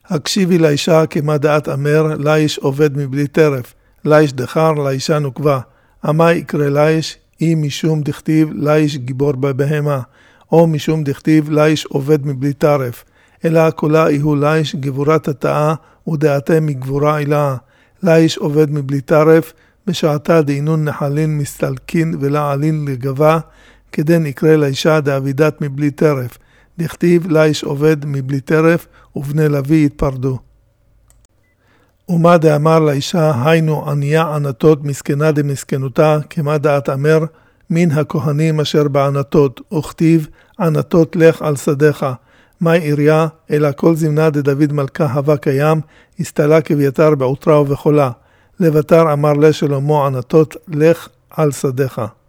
הקשיבי לאישה כמה דעת אמר, לאיש עובד מבלי טרף, לאיש דחר, לאישה נוקבה. אמה יקרא לאיש, אם משום דכתיב לאיש גיבור בבהמה, או משום דכתיב לאיש עובד מבלי טרף. אלא כולה איהו לאיש גבורת התאה, ודעתם מגבורה אלה. לאיש עובד מבלי טרף, בשעתה דעינון נחלין מסתלקין ולעלין לגבה, כדן יקרא לאישה דאבידת מבלי טרף. דכתיב לאיש עובד מבלי טרף, ובני לוי יתפרדו. ומה דאמר לאישה, היינו עניה ענתות מסכנה דמסכנותה, כמה דעת אמר, מן הכהנים אשר בענתות, וכתיב ענתות לך על שדך. מה עיריה, אלא כל זמנה דדוד מלכה הווה קיים, הסתלה כביתר בעוטרה ובחולה. לבתר אמר לשלמה ענתות לך על שדך.